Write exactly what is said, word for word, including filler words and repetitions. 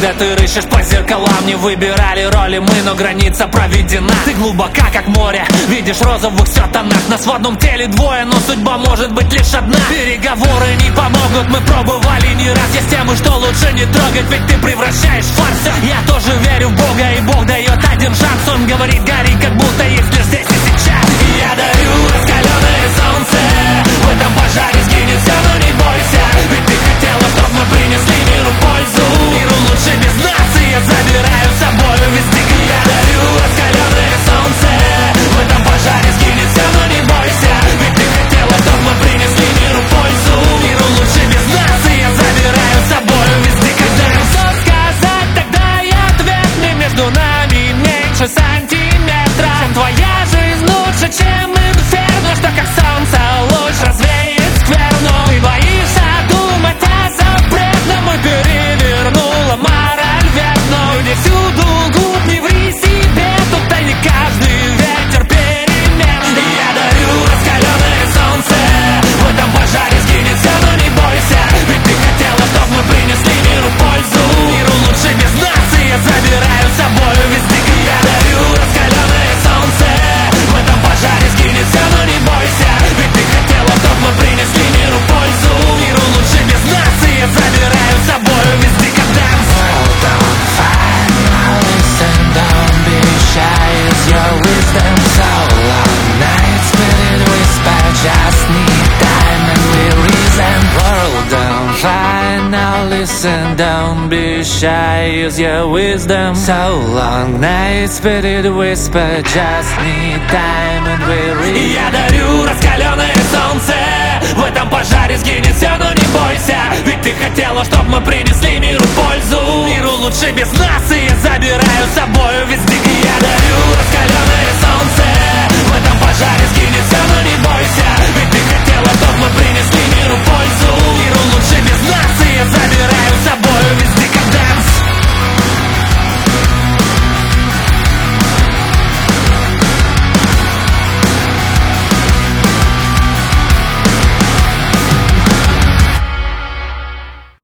Когда ты рыщешь по зеркалам, не выбирали роли мы, но граница проведена. Ты глубока, как море, видишь розовых все тонах. Нас в одном теле двое, но судьба может быть лишь одна. Переговоры не помогут, мы пробовали не раз. Есть темы, что лучше не трогать, ведь ты превращаешь в фарс. Я тоже верю в Бога, и Бог дает один шанс. Он говорит, гори, как будто есть лишь здесь и сейчас. И я дарю раскаленное солнце, в этом пожаре сгинет все, но не бойся, ведь ты хотела, чтоб мы принесли миру пользу. Миру лучше без нас, и я забираю с собой везде. Я дарю раскаленное солнце, в этом пожаре сгинет все, но не бойся, ведь ты хотела, чтоб мы принесли миру пользу. Миру лучше без нас, и я забираю с собой везде. Когда им что сказать, тогда и ответ мне. Между нами меньше сантиметра, чем твоя жизнь лучше, чем инферно. Что как солнце луч развеет скверну. Ты боишься думать о запретном, и перевернула мораль верно. Люди всюду глуп, не ври себе, тут и не каждый ветер перемен. Я дарю раскаленное солнце, в этом пожаре сгинет все, но не бойся, ведь ты хотела, чтоб мы принесли миру пользу. Миру лучше без нас, и я забираю с собой везде. Я дарю раскаленное солнце, в этом пожаре сгинет все, но не бойся, ведь ты хотела, чтоб мы принесли миру пользу. Миру лучше без нас, и я забираю с собой везде. Когда Hold on, fine, now listen, don't be shy, use your wisdom. So long nights, split whisper, just need time and we reason. Hold on, fine, now listen, don't be shy, use your wisdom. So long nights, split whisper, just need time and we reason. Я дарю раскаленное солнце, в этом пожаре сгинет все, но не бойся, ведь ты хотела, чтоб мы принесли миру пользу. Миру лучше без нас, и я забираю с собой везде.